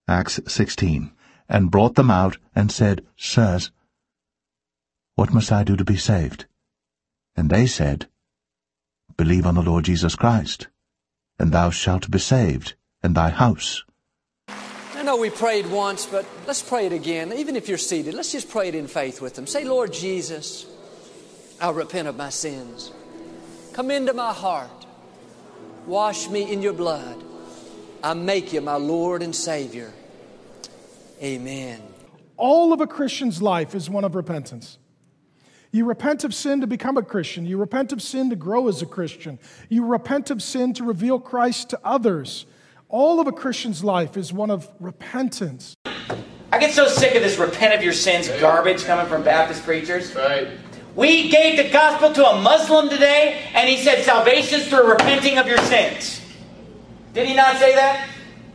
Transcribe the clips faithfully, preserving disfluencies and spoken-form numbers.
Acts sixteen, and brought them out, and said, Sirs, what must I do to be saved? And they said, Believe on the Lord Jesus Christ, and thou shalt be saved, and thy house. I know we prayed once, but let's pray it again. Even if you're seated, let's just pray it in faith with them. Say, Lord Jesus, I repent of my sins. Come into my heart. Wash me in your blood. I make you my Lord and Savior. Amen. All of a Christian's life is one of repentance. You repent of sin to become a Christian. You repent of sin to grow as a Christian. You repent of sin to reveal Christ to others. All of a Christian's life is one of repentance. I get so sick of this repent of your sins garbage coming from Baptist preachers. Right. We gave the gospel to a Muslim today, and he said salvation is through repenting of your sins. Did he not say that?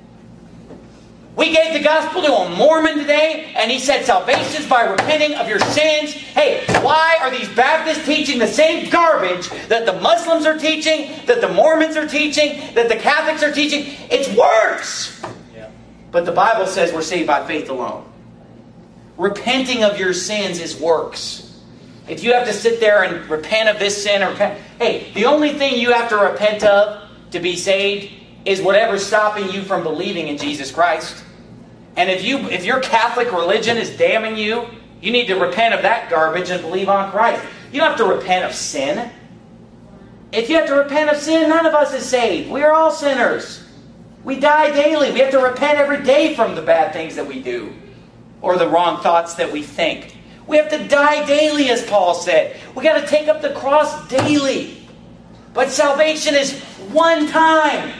We gave the gospel to a Mormon today, and he said salvation is by repenting of your sins. Hey, why are these Baptists teaching the same garbage that the Muslims are teaching, that the Mormons are teaching, that the Catholics are teaching? It's works. Yeah. But the Bible says we're saved by faith alone. Repenting of your sins is works. If you have to sit there and repent of this sin, or repent, hey, the only thing you have to repent of to be saved is whatever's stopping you from believing in Jesus Christ. And if you if your Catholic religion is damning you, you need to repent of that garbage and believe on Christ. You don't have to repent of sin. If you have to repent of sin, none of us is saved. We are all sinners. We die daily. We have to repent every day from the bad things that we do, or the wrong thoughts that we think. We have to die daily, as Paul said. We got to take up the cross daily. But salvation is one time.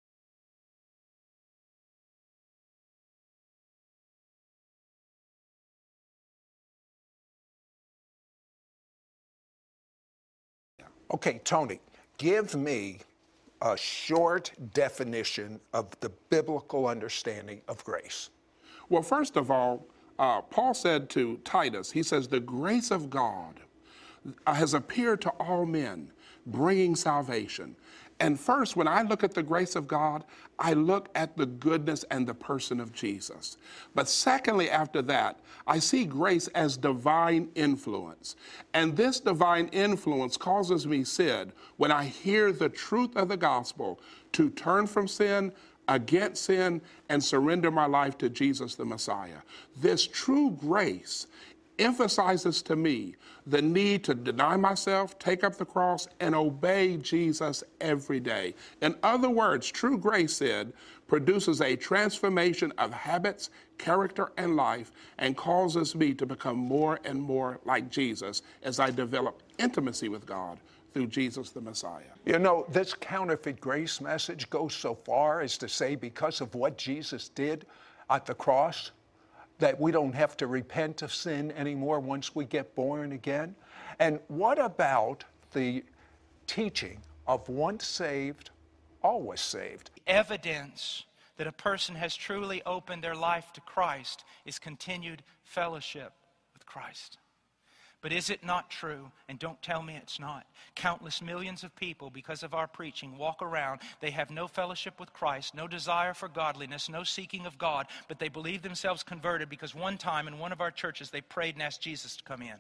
Okay, Tony, give me a short definition of the biblical understanding of grace. Well, first of all, uh, Paul said to Titus, he says, the grace of God has appeared to all men, bringing salvation. And first, when I look at the grace of God, I look at the goodness and the person of Jesus. But secondly, after that, I see grace as divine influence. And this divine influence causes me, Sid, when I hear the truth of the gospel, to turn from sin, against sin, and surrender my life to Jesus the Messiah. This true grace emphasizes to me the need to deny myself, take up the cross, and obey Jesus every day. In other words, true grace, said, produces a transformation of habits, character, and life, and causes me to become more and more like Jesus as I develop intimacy with God through Jesus the Messiah. You know, this counterfeit grace message goes so far as to say because of what Jesus did at the cross, that we don't have to repent of sin anymore once we get born again. And what about the teaching of once saved, always saved? Evidence that a person has truly opened their life to Christ is continued fellowship with Christ. But is it not true? And don't tell me it's not. Countless millions of people, because of our preaching, walk around. They have no fellowship with Christ, no desire for godliness, no seeking of God, but they believe themselves converted because one time in one of our churches they prayed and asked Jesus to come in.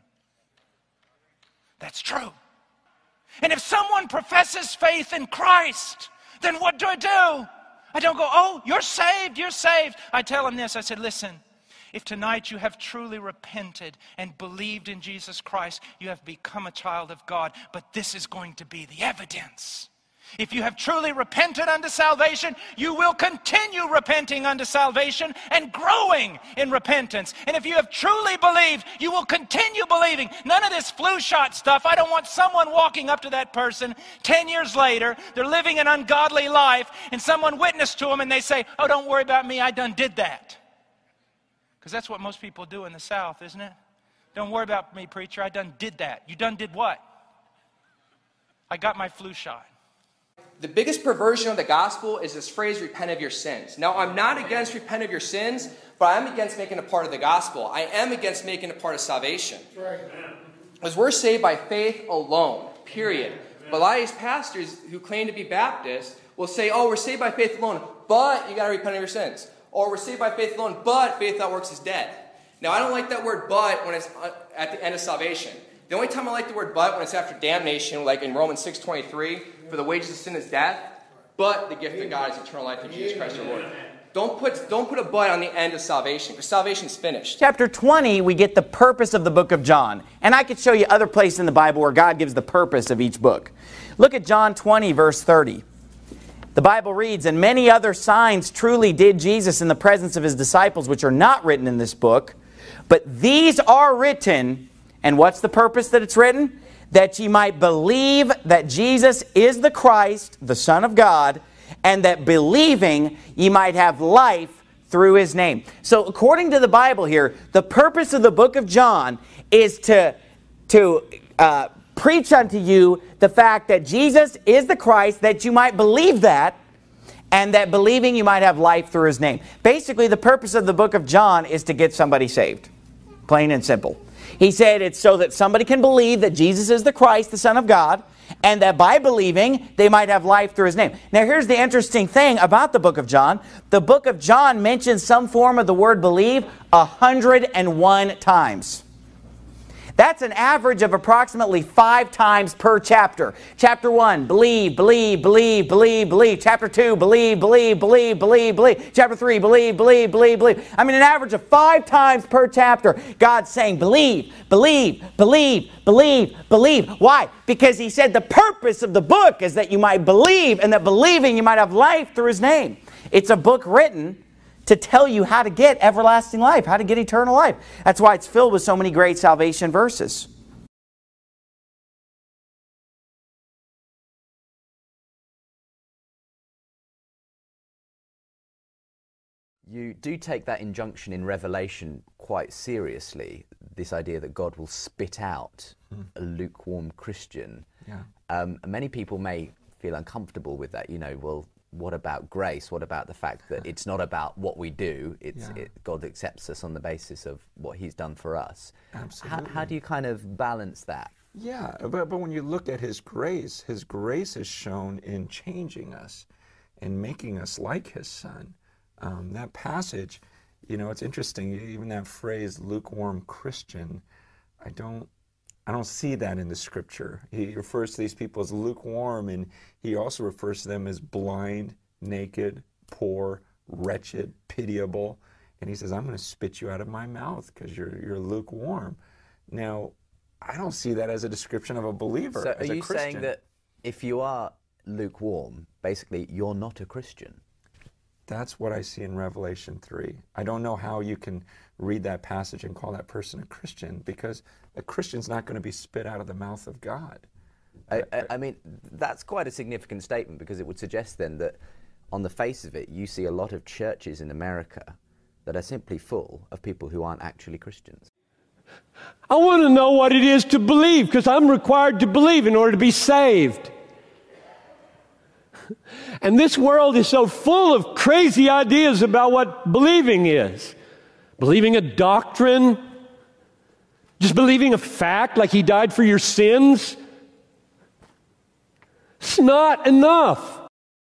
That's true. And if someone professes faith in Christ, then what do I do? I don't go, oh, you're saved, you're saved. I tell them this, I said, listen, if tonight you have truly repented and believed in Jesus Christ, you have become a child of God, but this is going to be the evidence. If you have truly repented unto salvation, you will continue repenting unto salvation and growing in repentance. And if you have truly believed, you will continue believing. None of this flu shot stuff. I don't want someone walking up to that person ten years later, they're living an ungodly life, and someone witnessed to them and they say, oh, don't worry about me, I done did that. Because that's what most people do in the South, isn't it? Don't worry about me, preacher. I done did that. You done did what? I got my flu shot. The biggest perversion of the gospel is this phrase, repent of your sins. Now, I'm not against repent of your sins, but I'm against making it a part of the gospel. I am against making it a part of salvation. Because we're saved by faith alone, period. But a lot of these pastors who claim to be Baptists will say, oh, we're saved by faith alone, but you got to repent of your sins. Or we're saved by faith alone, but faith without works is dead. Now, I don't like that word but when it's at the end of salvation. The only time I like the word but when it's after damnation, like in Romans six twenty-three, for the wages of sin is death, but the gift of God is eternal life in Jesus Christ our Lord. Don't put, don't put a but on the end of salvation, because salvation's finished. Chapter twenty, we get the purpose of the book of John. And I could show you other places in the Bible where God gives the purpose of each book. Look at John twenty, verse thirty. The Bible reads, "And many other signs truly did Jesus in the presence of his disciples, which are not written in this book. But these are written," and what's the purpose that it's written? "That ye might believe that Jesus is the Christ, the Son of God, and that believing ye might have life through his name." So according to the Bible here, the purpose of the book of John is to, to uh, preach unto you the fact that Jesus is the Christ, that you might believe that, and that believing you might have life through his name. Basically, the purpose of the book of John is to get somebody saved. Plain and simple. He said it's so that somebody can believe that Jesus is the Christ, the Son of God, and that by believing, they might have life through his name. Now, here's the interesting thing about the book of John. The book of John mentions some form of the word believe a hundred and one times. That's an average of approximately five times per chapter. Chapter one, believe, believe, believe, believe, believe. Chapter two, believe, believe, believe, believe, believe. Chapter three, believe, believe, believe, believe. I mean, an average of five times per chapter, God's saying, believe, believe, believe, believe, believe. Why? Because he said the purpose of the book is that you might believe, and that believing you might have life through his name. It's a book written to tell you how to get everlasting life, how to get eternal life. That's why it's filled with so many great salvation verses. You do take that injunction in Revelation quite seriously, this idea that God will spit out mm. a lukewarm Christian. Yeah. Um, many people may feel uncomfortable with that, you know, well, what about grace? What about the fact that it's not about what we do? It's yeah. it, God accepts us on the basis of what he's done for us. Absolutely. How, how do you kind of balance that? Yeah, but, but when you look at his grace, his grace is shown in changing us and making us like his Son. Um, that passage, you know, it's interesting, even that phrase, lukewarm Christian, I don't I don't see that in the scripture. He refers to these people as lukewarm, and he also refers to them as blind, naked, poor, wretched, pitiable. And he says, I'm going to spit you out of my mouth because you're, you're lukewarm. Now, I don't see that as a description of a believer. So as are a you Christian. saying that if you are lukewarm, basically you're not a Christian? That's what I see in Revelation three. I don't know how you can read that passage and call that person a Christian, because a Christian's not going to be spit out of the mouth of God. I, I, I mean, that's quite a significant statement, because it would suggest then that on the face of it, you see a lot of churches in America that are simply full of people who aren't actually Christians. I want to know what it is to believe, because I'm required to believe in order to be saved. And this world is so full of crazy ideas about what believing is. Believing a doctrine, just believing a fact like he died for your sins. It's not enough.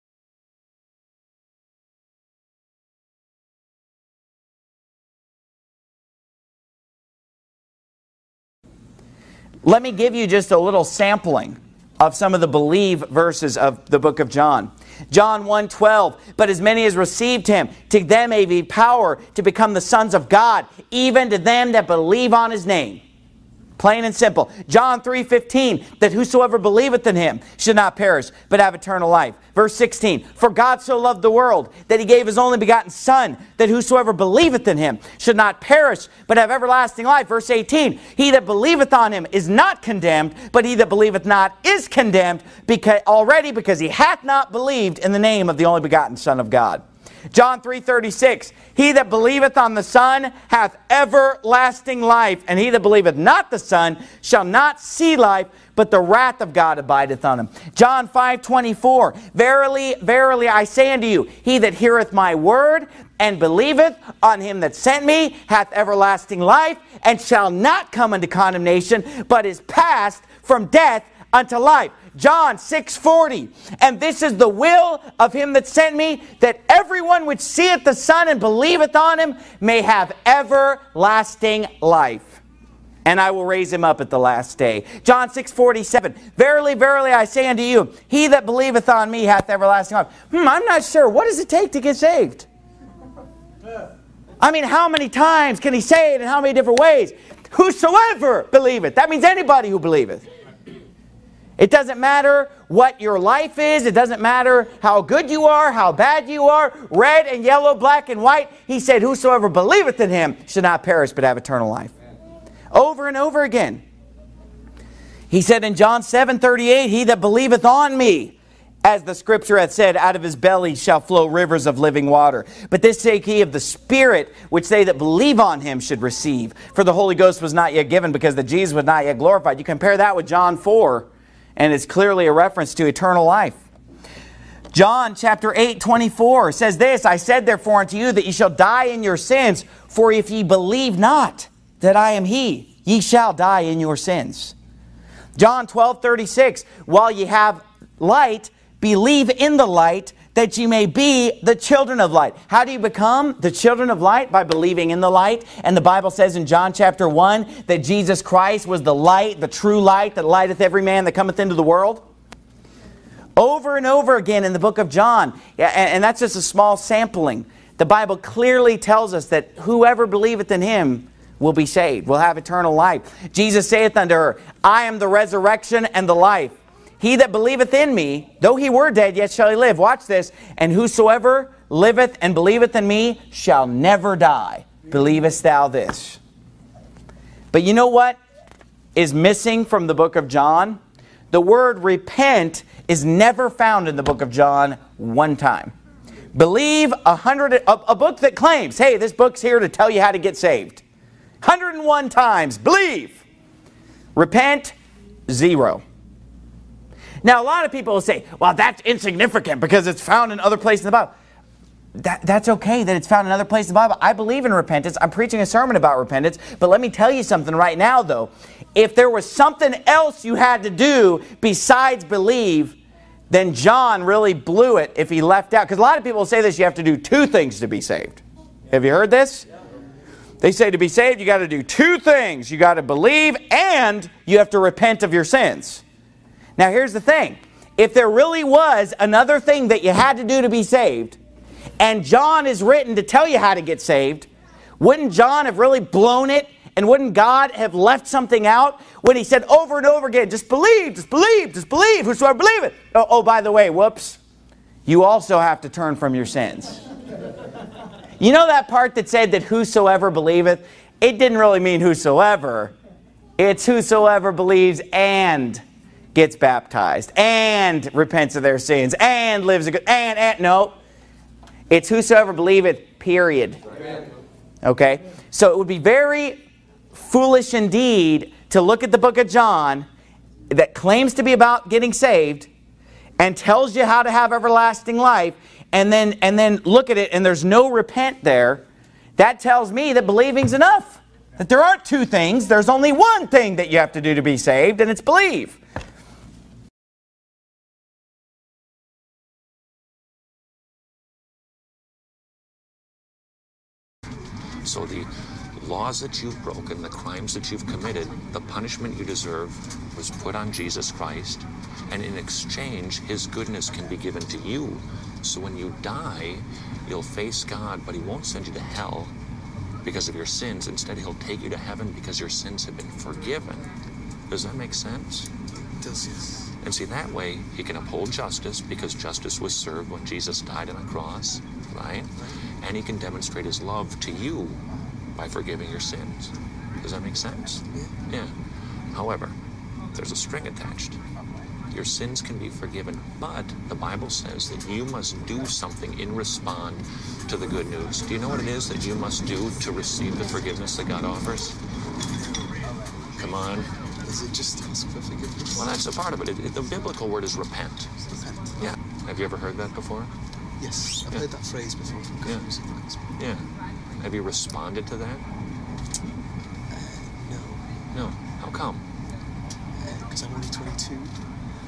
Let me give you just a little sampling of some of the believe verses of the book of John. John one twelve, but as many as received him, to them gave he power to become the sons of God, even to them that believe on his name. Plain and simple. John three fifteen, that whosoever believeth in him should not perish, but have eternal life. Verse sixteen, for God so loved the world, that he gave his only begotten Son, that whosoever believeth in him should not perish, but have everlasting life. Verse eighteen, he that believeth on him is not condemned, but he that believeth not is condemned, because already because he hath not believed in the name of the only begotten Son of God. John three thirty-six, he that believeth on the Son hath everlasting life, and he that believeth not the Son shall not see life, but the wrath of God abideth on him. John five twenty-four, verily, verily, I say unto you, he that heareth my word and believeth on him that sent me hath everlasting life, and shall not come unto condemnation, but is passed from death unto life. John six forty. And this is the will of him that sent me, that everyone which seeth the Son and believeth on him may have everlasting life. And I will raise him up at the last day. John six forty-seven. Verily, verily, I say unto you, he that believeth on me hath everlasting life. Hmm, I'm not sure. What does it take to get saved? I mean, how many times can he say it in how many different ways? Whosoever believeth. That means anybody who believeth. It doesn't matter what your life is. It doesn't matter how good you are, how bad you are, red and yellow, black and white. He said, whosoever believeth in him should not perish but have eternal life. Over and over again. He said in John seven thirty-eight, he that believeth on me, as the scripture hath said, out of his belly shall flow rivers of living water. But this sake he of the Spirit, which they that believe on him should receive. For the Holy Ghost was not yet given, because that Jesus was not yet glorified. You compare that with John four, and it's clearly a reference to eternal life. John chapter eight twenty-four says this, I said therefore unto you that ye shall die in your sins, for if ye believe not that I am he, ye shall die in your sins. John twelve thirty-six, while ye have light, believe in the light, that ye may be the children of light. How do you become the children of light? By believing in the light. And the Bible says in John chapter one that Jesus Christ was the light, the true light that lighteth every man that cometh into the world. Over and over again in the book of John, and, and that's just a small sampling, the Bible clearly tells us that whoever believeth in him will be saved, will have eternal life. Jesus saith unto her, I am the resurrection and the life. He that believeth in me, though he were dead, yet shall he live. Watch this. And whosoever liveth and believeth in me shall never die. Believest thou this? But you know what is missing from the book of John? The word repent is never found in the book of John one time. Believe a hundred, a, a book that claims, hey, this book's here to tell you how to get saved. one hundred and one times, believe. Repent, zero. Now, a lot of people will say, well, that's insignificant because it's found in other places in the Bible. That, that's okay that it's found in other places in the Bible. I believe in repentance. I'm preaching a sermon about repentance. But let me tell you something right now, though. If there was something else you had to do besides believe, then John really blew it if he left out. Because a lot of people will say this, you have to do two things to be saved. Have you heard this? They say to be saved, you got to do two things. You got to believe and you have to repent of your sins. Now here's the thing. If there really was another thing that you had to do to be saved, and John is written to tell you how to get saved, wouldn't John have really blown it? And wouldn't God have left something out when he said over and over again, just believe, just believe, just believe, whosoever believeth. Oh, oh, by the way, whoops, you also have to turn from your sins. You know that part that said that whosoever believeth? It didn't really mean whosoever. It's whosoever believes and gets baptized and repents of their sins and lives a good, and, and, no. It's whosoever believeth, period. Okay? So it would be very foolish indeed to look at the book of John that claims to be about getting saved and tells you how to have everlasting life and then, and then look at it and there's no repent there. That tells me that believing's enough. That there aren't two things. There's only one thing that you have to do to be saved, and it's believe. So the laws that you've broken, the crimes that you've committed, the punishment you deserve was put on Jesus Christ. And in exchange, his goodness can be given to you. So when you die, you'll face God, but he won't send you to hell because of your sins. Instead, he'll take you to heaven because your sins have been forgiven. Does that make sense? It does, yes. And see, that way, he can uphold justice because justice was served when Jesus died on the cross, right? And he can demonstrate his love to you by forgiving your sins. Does that make sense? Yeah. Yeah. However, there's a string attached. Your sins can be forgiven, but the Bible says that you must do something in response to the good news. Do you know what it is that you must do to receive the forgiveness that God offers? Come on. Is it just ask for forgiveness? Well, that's a part of it. it, it the biblical word is repent. Repent. Yeah. Have you ever heard that before? Yes, I've yeah. heard that phrase before from yeah. Christ. Yeah. Have you responded to that? Uh, no. No. How come? Because uh, I'm only twenty-two, and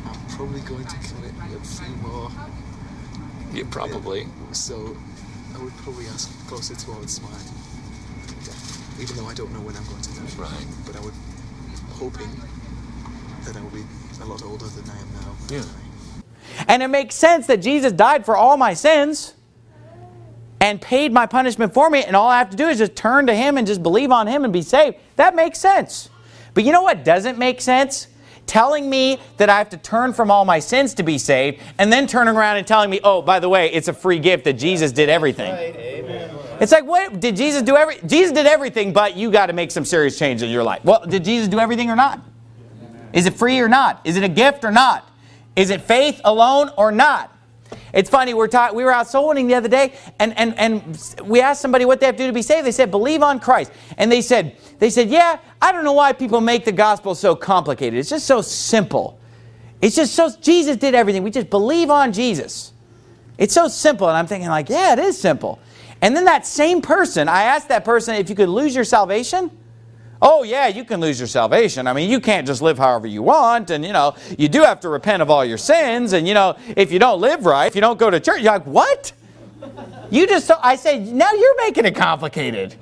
I'm probably going to commit a few more. Yeah, probably. So I would probably ask closer towards my death, even though I don't know when I'm going to die. Right. But I would, hoping that I will be a lot older than I am now. Yeah. And it makes sense that Jesus died for all my sins and paid my punishment for me, and all I have to do is just turn to Him and just believe on Him and be saved. That makes sense. But you know what doesn't make sense? Telling me that I have to turn from all my sins to be saved, and then turning around and telling me, oh, by the way, it's a free gift that Jesus did everything. Right. Amen. It's like, what? Did Jesus do every? Jesus did everything, but you got to make some serious change in your life. Well, did Jesus do everything or not? Is it free or not? Is it a gift or not? Is it faith alone or not? It's funny, we're talk, we were out soul winning the other day, and, and, and we asked somebody what they have to do to be saved. They said, believe on Christ. And they said, they said, yeah, I don't know why people make the gospel so complicated. It's just so simple. It's just so, Jesus did everything. We just believe on Jesus. It's so simple. And I'm thinking like, yeah, it is simple. And then that same person, I asked that person if you could lose your salvation. Oh, yeah, you can lose your salvation. I mean, you can't just live however you want. And, you know, you do have to repent of all your sins. And, you know, if you don't live right, if you don't go to church, you're like, what? You just, I say, now you're making it complicated.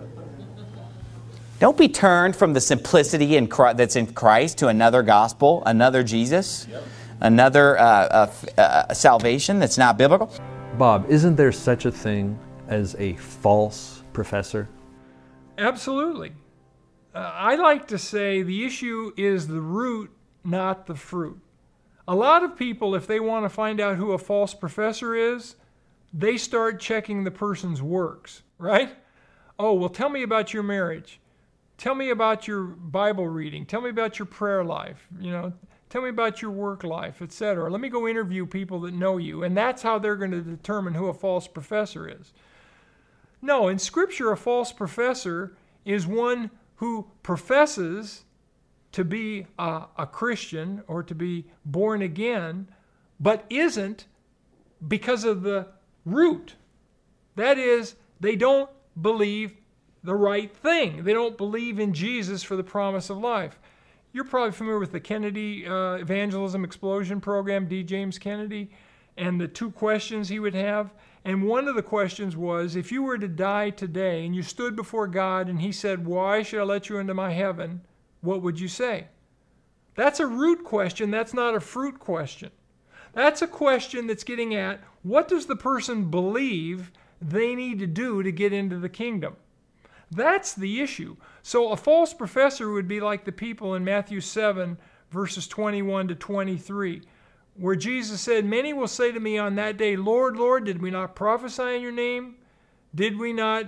Don't be turned from the simplicity in Christ, that's in Christ to another gospel, another Jesus, yep. another uh, uh, uh, salvation that's not biblical. Bob, isn't there such a thing as a false professor? Absolutely. Uh, I like to say the issue is the root, not the fruit. A lot of people, if they want to find out who a false professor is, they start checking the person's works, right? Oh, well, tell me about your marriage. Tell me about your Bible reading. Tell me about your prayer life. You know, tell me about your work life, et cetera. Let me go interview people that know you. And that's how they're going to determine who a false professor is. No, in Scripture, a false professor is one who professes to be a, a Christian or to be born again, but isn't because of the root. That is, they don't believe the right thing. They don't believe in Jesus for the promise of life. You're probably familiar with the Kennedy uh, Evangelism Explosion Program, D. James Kennedy, and the two questions he would have. And one of the questions was, if you were to die today and you stood before God and He said, why should I let you into my heaven? What would you say? That's a root question. That's not a fruit question. That's a question that's getting at, what does the person believe they need to do to get into the kingdom? That's the issue. So a false professor would be like the people in Matthew seven, verses twenty-one to twenty-three, where Jesus said, many will say to me on that day, Lord, Lord, did we not prophesy in your name? Did we not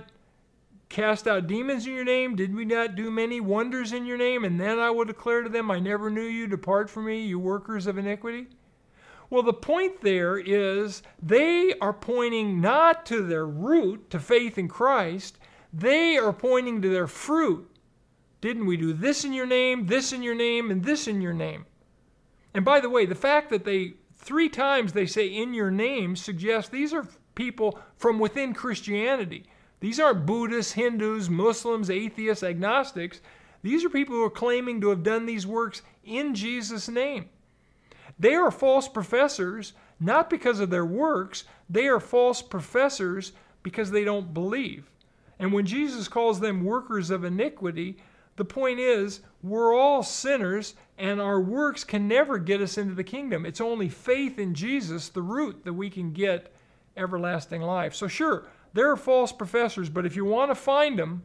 cast out demons in your name? Did we not do many wonders in your name? And then I will declare to them, I never knew you. Depart from me, you workers of iniquity. Well, the point there is they are pointing not to their root, to faith in Christ. They are pointing to their fruit. Didn't we do this in your name, this in your name, and this in your name? And by the way, the fact that they, three times they say in your name suggests these are people from within Christianity. These aren't Buddhists, Hindus, Muslims, atheists, agnostics. These are people who are claiming to have done these works in Jesus' name. They are false professors, not because of their works. They are false professors because they don't believe. And when Jesus calls them workers of iniquity, the point is, we're all sinners, and our works can never get us into the kingdom. It's only faith in Jesus, the root, that we can get everlasting life. So sure, there are false professors, but if you want to find them,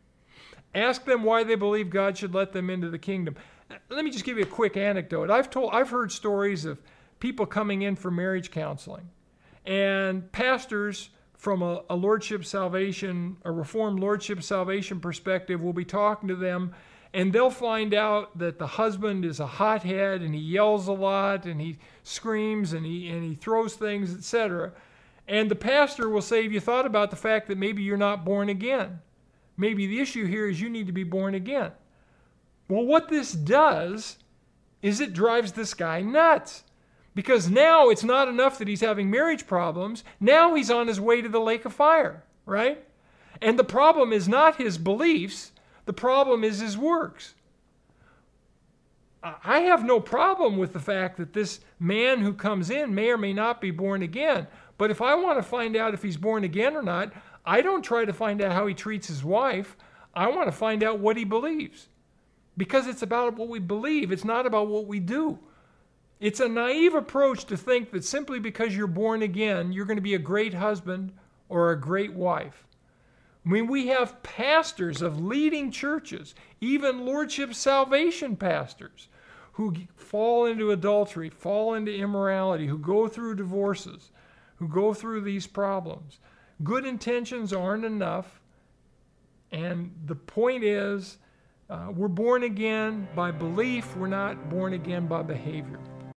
ask them why they believe God should let them into the kingdom. Let me just give you a quick anecdote. I've told, I've heard stories of people coming in for marriage counseling, and pastors from a, a Lordship Salvation, a Reformed Lordship Salvation perspective, will be talking to them, and they'll find out that the husband is a hothead, and he yells a lot, and he screams, and he, and he throws things, et cetera. And the pastor will say, have you thought about the fact that maybe you're not born again? Maybe the issue here is you need to be born again. Well, what this does is it drives this guy nuts. Because now it's not enough that he's having marriage problems. Now he's on his way to the lake of fire, right? And the problem is not his beliefs. The problem is his works. I have no problem with the fact that this man who comes in may or may not be born again. But if I want to find out if he's born again or not, I don't try to find out how he treats his wife. I want to find out what he believes. Because it's about what we believe. It's not about what we do. It's a naive approach to think that simply because you're born again, you're going to be a great husband or a great wife. I mean, we have pastors of leading churches, even Lordship Salvation pastors, who fall into adultery, fall into immorality, who go through divorces, who go through these problems. Good intentions aren't enough. And the point is, uh, we're born again by belief. We're not born again by behavior.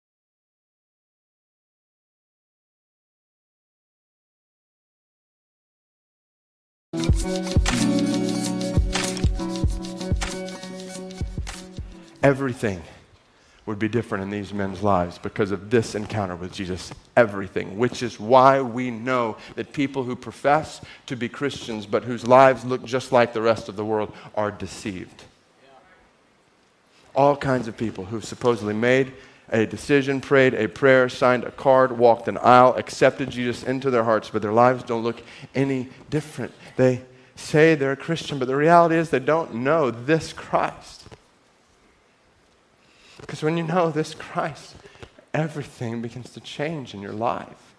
Everything would be different in these men's lives because of this encounter with Jesus. Everything, which is why we know that people who profess to be Christians but whose lives look just like the rest of the world are deceived. All kinds of people who've supposedly made a decision, prayed a prayer, signed a card, walked an aisle, accepted Jesus into their hearts, but their lives don't look any different. They say they're a Christian, but the reality is they don't know this Christ. Because when you know this Christ, everything begins to change in your life.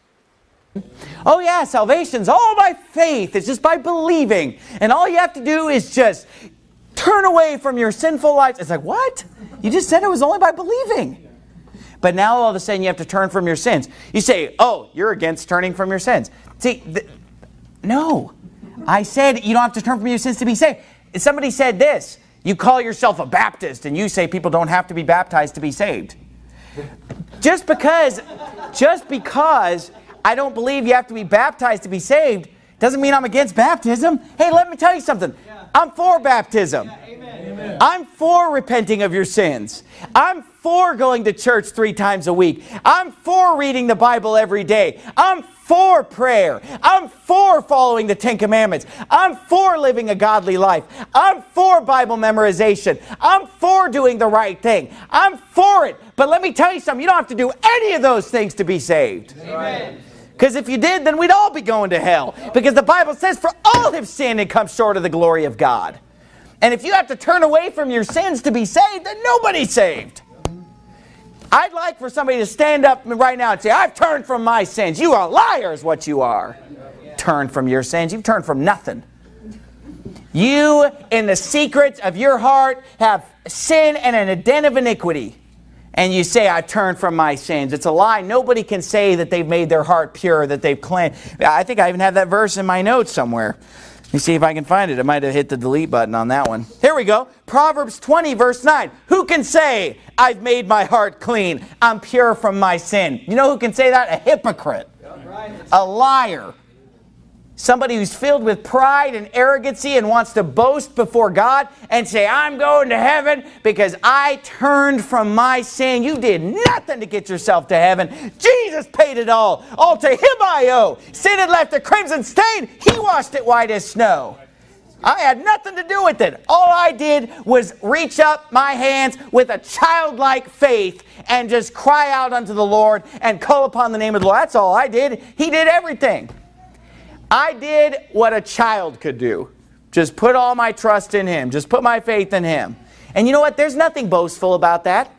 Oh yeah, salvation's all by faith. It's just by believing. And all you have to do is just turn away from your sinful lives. It's like, what? You just said it was only by believing. But now all of a sudden you have to turn from your sins. You say, oh, you're against turning from your sins. See, th- no. I said you don't have to turn from your sins to be saved. Somebody said this. You call yourself a Baptist and you say people don't have to be baptized to be saved. Just because, just because I don't believe you have to be baptized to be saved doesn't mean I'm against baptism. Hey, let me tell you something. I'm for baptism. Amen. I'm for repenting of your sins. I'm for going to church three times a week. I'm for reading the Bible every day. I'm for prayer. I'm for following the Ten Commandments. I'm for living a godly life. I'm for Bible memorization. I'm for doing the right thing. I'm for it. But let me tell you something. You don't have to do any of those things to be saved. Amen. Because if you did, then we'd all be going to hell. Because the Bible says, for all have sinned and come short of the glory of God. And if you have to turn away from your sins to be saved, then nobody's saved. I'd like for somebody to stand up right now and say, I've turned from my sins. You are liars, what you are. Turn from your sins. You've turned from nothing. You, in the secrets of your heart, have sin and an den of iniquity. And you say, I've turned from my sins. It's a lie. Nobody can say that they've made their heart pure, that they've cleansed. I think I even have that verse in my notes somewhere. Let me see if I can find it. I might have hit the delete button on that one. Here we go. Proverbs twenty, verse nine. Who can say, I've made my heart clean? I'm pure from my sin. You know who can say that? A hypocrite. A liar. Somebody who's filled with pride and arrogancy and wants to boast before God and say, I'm going to heaven because I turned from my sin. You did nothing to get yourself to heaven. Jesus paid it all. All to Him I owe. Sin had left a crimson stain. He washed it white as snow. I had nothing to do with it. All I did was reach up my hands with a childlike faith and just cry out unto the Lord and call upon the name of the Lord. That's all I did. He did everything. I did what a child could do. Just put all my trust in Him. Just put my faith in Him. And you know what? There's nothing boastful about that.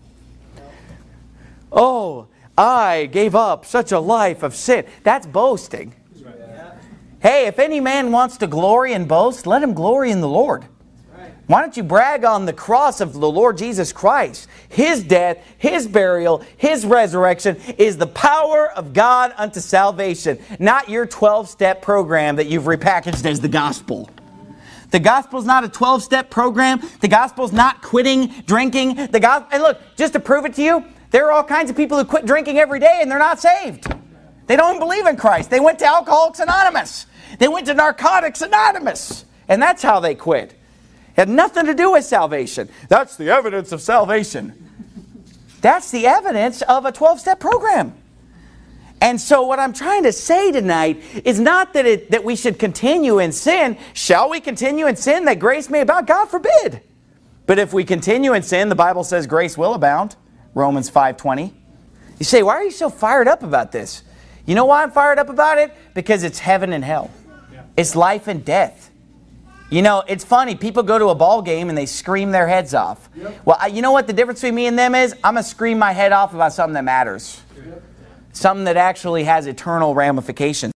Oh, I gave up such a life of sin. That's boasting. Hey, if any man wants to glory and boast, let him glory in the Lord. Why don't you brag on the cross of the Lord Jesus Christ? His death, His burial, His resurrection is the power of God unto salvation, not your twelve-step program that you've repackaged as the gospel. The gospel's not a twelve-step program. The gospel's not quitting drinking. The gospel, and look, just to prove it to you, there are all kinds of people who quit drinking every day and they're not saved. They don't believe in Christ. They went to Alcoholics Anonymous. They went to Narcotics Anonymous. And that's how they quit. It had nothing to do with salvation. That's the evidence of salvation. That's the evidence of a twelve-step program. And so what I'm trying to say tonight is not that it, that we should continue in sin. Shall we continue in sin that grace may abound? God forbid. But if we continue in sin, the Bible says grace will abound. Romans five twenty. You say, why are you so fired up about this? You know why I'm fired up about it? Because it's heaven and hell. It's life and death. You know, it's funny. People go to a ball game and they scream their heads off. Yep. Well, I, you know what the difference between me and them is? I'm going to scream my head off about something that matters. Yep. Something that actually has eternal ramifications.